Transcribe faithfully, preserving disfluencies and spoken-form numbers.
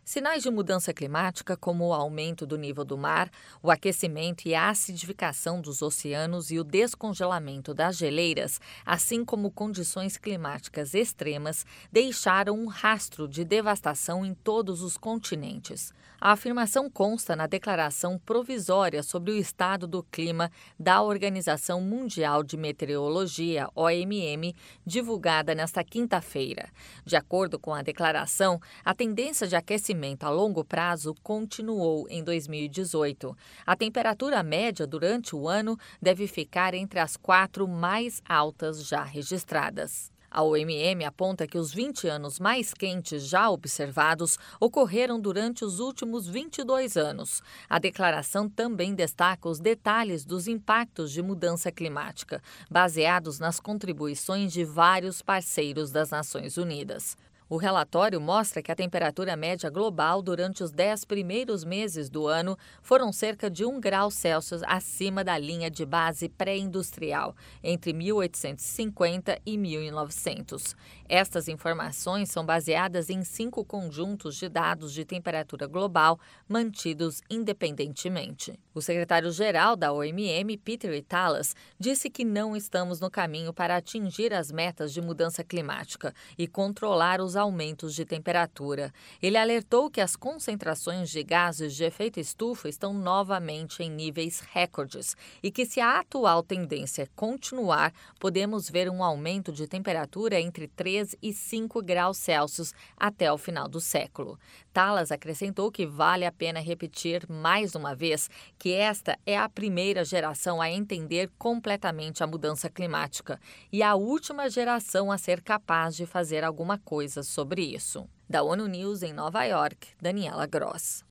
Sinais de mudança climática, como o aumento do nível do mar, o aquecimento e a acidificação dos oceanos e o descongelamento das geleiras, assim como condições climáticas extremas, deixaram um rastro de devastação em todos os continentes. A afirmação consta na Declaração Provisória sobre o Estado do Clima da Organização Mundial de Meteorologia, O M M, divulgada nesta quinta-feira. De acordo com a declaração, a tendência de aquecimento a longo prazo continuou em dois mil e dezoito. A temperatura média durante o ano deve ficar entre as quatro mais altas já registradas. A O M M aponta que os vinte anos mais quentes já observados ocorreram durante os últimos vinte e dois anos. A declaração também destaca os detalhes dos impactos de mudança climática, baseados nas contribuições de vários parceiros das Nações Unidas. O relatório mostra que a temperatura média global durante os dez primeiros meses do ano foram cerca de um grau Celsius acima da linha de base pré-industrial, entre mil oitocentos e cinquenta e mil e novecentos. Estas informações são baseadas em cinco conjuntos de dados de temperatura global mantidos independentemente. O secretário-geral da O M M, Peter Italas, disse que não estamos no caminho para atingir as metas de mudança climática e controlar os aumentos de temperatura. Ele alertou que as concentrações de gases de efeito estufa estão novamente em níveis recordes e que, se a atual tendência continuar, podemos ver um aumento de temperatura entre três e cinco graus Celsius até o final do século. Talas acrescentou que vale a pena repetir mais uma vez que esta é a primeira geração a entender completamente a mudança climática e a última geração a ser capaz de fazer alguma coisa sobre isso. Da ONU News em Nova York, Daniela Gross.